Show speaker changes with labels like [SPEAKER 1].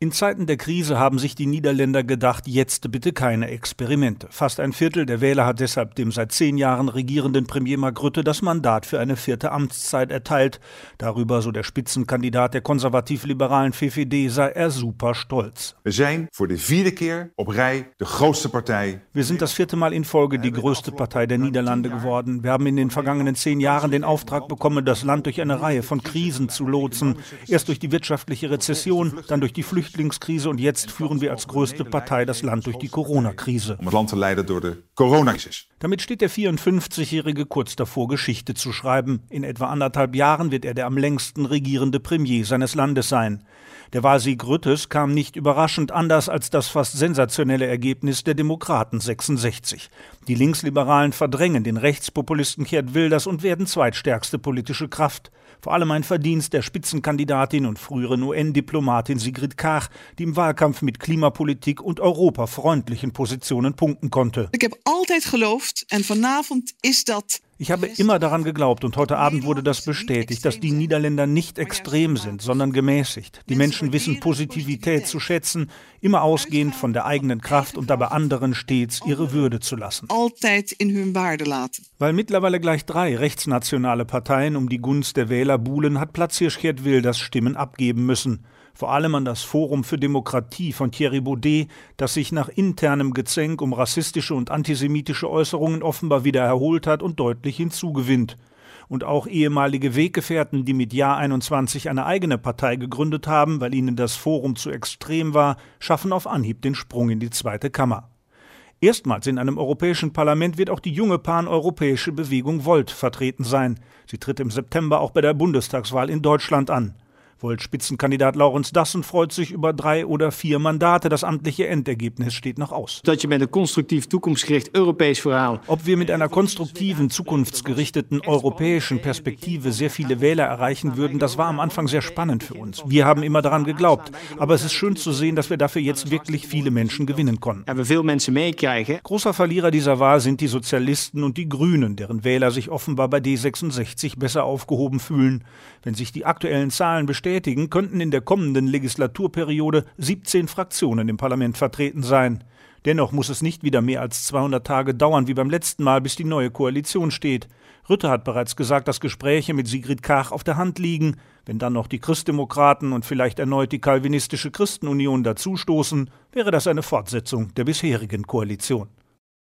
[SPEAKER 1] In Zeiten der Krise haben sich die Niederländer gedacht, jetzt bitte keine Experimente. Fast ein Viertel der Wähler hat deshalb dem seit 10 Jahren regierenden Premier Mark Rutte das Mandat für eine 4. Amtszeit erteilt. Darüber, so der Spitzenkandidat der konservativ-liberalen VVD, sei er super stolz.
[SPEAKER 2] Wir zijn voor de 4e keer op rij de grootste partij.
[SPEAKER 1] Wir sind das 4. Mal in Folge die größte Partei der Niederlande geworden. Wir haben in den vergangenen 10 Jahren den Auftrag bekommen, das Land durch eine Reihe von Krisen zu lotsen. Erst durch die wirtschaftliche Rezession, dann durch die Flüchtlingskrise und jetzt führen wir als größte Partei das Land durch die Corona-Krise.
[SPEAKER 2] Om het land te leiden door de coronacrisis.
[SPEAKER 1] Damit steht der 54-Jährige kurz davor, Geschichte zu schreiben. In etwa 1,5 Jahren wird er der am längsten regierende Premier seines Landes sein. Der Wahlsieg Ruttes kam nicht überraschend, anders als das fast sensationelle Ergebnis der Demokraten 66. Die Linksliberalen verdrängen den Rechtspopulisten Geert Wilders und werden zweitstärkste politische Kraft. Vor allem ein Verdienst der Spitzenkandidatin und früheren UN-Diplomatin Sigrid Kaag, die im Wahlkampf mit Klimapolitik und europafreundlichen Positionen punkten konnte.
[SPEAKER 3] Ich habe altijd geloofd en vanavond is dat.
[SPEAKER 1] Ich habe immer daran geglaubt und heute Abend wurde das bestätigt, dass die Niederländer nicht extrem sind, sondern gemäßigt. Die Menschen wissen Positivität zu schätzen, immer ausgehend von der eigenen Kraft und dabei anderen stets ihre Würde zu lassen.
[SPEAKER 3] Altijd in hun waarde laten.
[SPEAKER 1] Weil mittlerweile gleich 3 rechtsnationale Parteien um die Gunst der Wähler buhlen, hat Platzhirsch Geert Wilders Stimmen abgeben müssen. Vor allem an das Forum für Demokratie von Thierry Baudet, das sich nach internem Gezänk um rassistische und antisemitische Äußerungen offenbar wieder erholt hat und deutlich hinzugewinnt. Und auch ehemalige Weggefährten, die mit Jahr 21 eine eigene Partei gegründet haben, weil ihnen das Forum zu extrem war, schaffen auf Anhieb den Sprung in die 2. Kammer. Erstmals in einem europäischen Parlament wird auch die junge paneuropäische Bewegung Volt vertreten sein. Sie tritt im September auch bei der Bundestagswahl in Deutschland an. Volt-Spitzenkandidat Laurens Dassen freut sich über 3 oder 4 Mandate. Das amtliche Endergebnis steht noch aus.
[SPEAKER 4] Dat je met een constructief, toekomstgericht Europäisch Verhaal.
[SPEAKER 1] Ob wir mit einer konstruktiven, zukunftsgerichteten europäischen Perspektive sehr viele Wähler erreichen würden, das war am Anfang sehr spannend für uns. Wir haben immer daran geglaubt. Aber es ist schön zu sehen, dass wir dafür jetzt wirklich viele Menschen gewinnen konnten.
[SPEAKER 4] En we veel mensen meekrijgen.
[SPEAKER 1] Großer Verlierer dieser Wahl sind die Sozialisten und die Grünen, deren Wähler sich offenbar bei D66 besser aufgehoben fühlen. Wenn sich die aktuellen Zahlen bestätigen, könnten in der kommenden Legislaturperiode 17 Fraktionen im Parlament vertreten sein. Dennoch muss es nicht wieder mehr als 200 Tage dauern wie beim letzten Mal, bis die neue Koalition steht. Rutte hat bereits gesagt, dass Gespräche mit Sigrid Kaag auf der Hand liegen. Wenn dann noch die Christdemokraten und vielleicht erneut die calvinistische Christenunion dazustoßen, wäre das eine Fortsetzung der bisherigen Koalition.